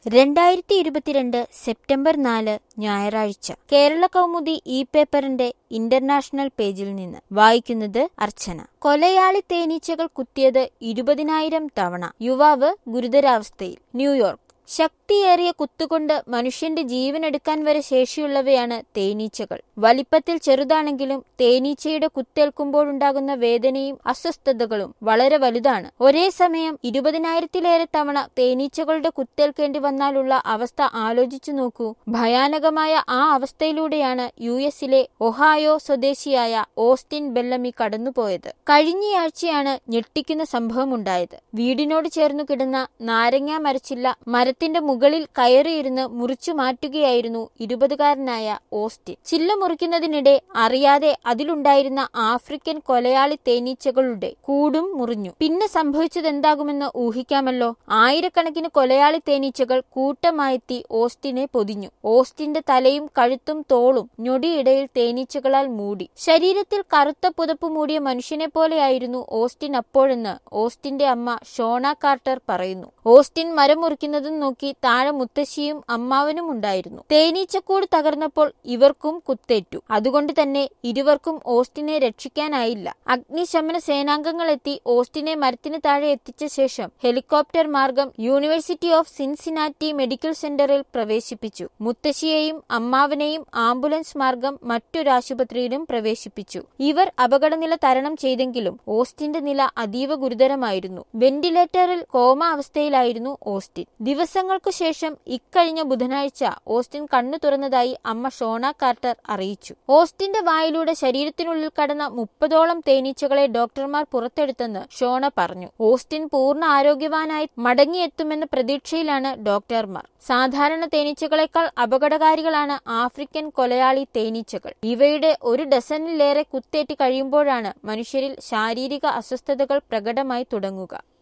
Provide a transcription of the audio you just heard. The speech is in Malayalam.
2022 സെപ്റ്റംബർ 4 ഞായറാഴ്ച കേരള കൗമുദി പേപ്പറിന്റെ ഇന്റർനാഷണൽ പേജിൽ നിന്ന് വായിക്കുന്നത് അർച്ചന. കൊലയാളി തേനീച്ചകൾ കുത്തിയത് 20,000 തവണ, യുവാവ് ഗുരുതരാവസ്ഥയിൽ. ന്യൂയോർക്ക്. ശക്തിയേറിയ കുത്തുകൊണ്ട് മനുഷ്യന്റെ ജീവനെടുക്കാൻ വരെ ശേഷിയുള്ളവയാണ് തേനീച്ചകൾ. വലിപ്പത്തിൽ ചെറുതാണെങ്കിലും തേനീച്ചയുടെ കുത്തേൽക്കുമ്പോഴുണ്ടാകുന്ന വേദനയും അസ്വസ്ഥതകളും വളരെ വലുതാണ്. ഒരേ സമയം 20,000-ലേറെ തവണ തേനീച്ചകളുടെ കുത്തേൽക്കേണ്ടി വന്നാലുള്ള അവസ്ഥ ആലോചിച്ചു നോക്കൂ. ഭയാനകമായ ആ അവസ്ഥയിലൂടെയാണ് US-ലെ ഒഹായോ സ്വദേശിയായ ഓസ്റ്റിൻ ബെല്ലമി കടന്നുപോയത്. കഴിഞ്ഞയാഴ്ചയാണ് ഞെട്ടിക്കുന്ന സംഭവമുണ്ടായത്. വീടിനോട് ചേർന്നു കിടന്ന നാരങ്ങാ മരച്ചില്ല മരത്തിന്റെ മുകളിൽ കയറിയിരുന്ന് മുറിച്ചു മാറ്റുകയായിരുന്നു 20-കാരനായ ഓസ്റ്റിൻ. ചില്ല മുറിക്കുന്നതിനിടെ അറിയാതെ അതിലുണ്ടായിരുന്ന ആഫ്രിക്കൻ കൊലയാളി തേനീച്ചകളുടെ കൂടും മുറിഞ്ഞു. പിന്നെ സംഭവിച്ചതെന്താകുമെന്ന് ഊഹിക്കാമല്ലോ. ആയിരക്കണക്കിന് കൊലയാളി തേനീച്ചകൾ കൂട്ടമായെത്തി ഓസ്റ്റിനെ പൊതിഞ്ഞു. ഓസ്റ്റിന്റെ തലയും കഴുത്തും തോളും ഞൊടിയിടയിൽ തേനീച്ചകളാൽ മൂടി. ശരീരത്തിൽ കറുത്ത പുതപ്പ് മൂടിയ മനുഷ്യനെ പോലെയായിരുന്നു ഓസ്റ്റിൻ അപ്പോഴെന്ന് ഓസ്റ്റിന്റെ അമ്മ ഷോണ കാർട്ടർ പറയുന്നു. ഓസ്റ്റിൻ മരം മുറിക്കുന്നതും നോക്കി താഴെ മുത്തശ്ശിയും അമ്മാവനും ഉണ്ടായിരുന്നു. തേനീച്ചക്കൂട് തകർന്നപ്പോൾ ഇവർക്കും കുത്തേറ്റു. അതുകൊണ്ട് തന്നെ ഇരുവർക്കും ഓസ്റ്റിനെ രക്ഷിക്കാനായില്ല. അഗ്നിശമന സേനാംഗങ്ങൾ എത്തി ഓസ്റ്റിനെ മരത്തിന് താഴെ എത്തിച്ച ശേഷം ഹെലികോപ്റ്റർ മാർഗം യൂണിവേഴ്സിറ്റി ഓഫ് സിൻസിനാറ്റി മെഡിക്കൽ സെന്ററിൽ പ്രവേശിപ്പിച്ചു. മുത്തശ്ശിയെയും അമ്മാവനെയും ആംബുലൻസ് മാർഗം മറ്റൊരാശുപത്രിയിലും പ്രവേശിപ്പിച്ചു. ഇവർ അപകടനില തരണം ചെയ്തെങ്കിലും ഓസ്റ്റിന്റെ നില അതീവ ഗുരുതരമായിരുന്നു. വെന്റിലേറ്ററിൽ കോമ അവസ്ഥയിലായിരുന്നു ഓസ്റ്റിൻ. ദിവസങ്ങൾക്കു ശേഷം ഇക്കഴിഞ്ഞ ബുധനാഴ്ച ഓസ്റ്റിൻ കണ്ണു തുറന്നതായി അമ്മ ഷോണ കാർട്ടർ അറിയിച്ചു. ഓസ്റ്റിന്റെ വായിലൂടെ ശരീരത്തിനുള്ളിൽ കടന്ന 30ഓളം തേനീച്ചകളെ ഡോക്ടർമാർ പുറത്തെടുത്തെന്ന് ഷോണ പറഞ്ഞു. ഓസ്റ്റിൻ പൂർണ്ണ ആരോഗ്യവാനായി മടങ്ങിയെത്തുമെന്ന പ്രതീക്ഷയിലാണ് ഡോക്ടർമാർ. സാധാരണ തേനീച്ചകളെക്കാൾ അപകടകാരികളാണ് ആഫ്രിക്കൻ കൊലയാളി തേനീച്ചകൾ. ഇവയുടെ 1 ഡസനിലേറെ കുത്തേറ്റ് കഴിയുമ്പോഴാണ് മനുഷ്യരിൽ ശാരീരിക അസ്വസ്ഥതകൾ പ്രകടമായി തുടങ്ങുക.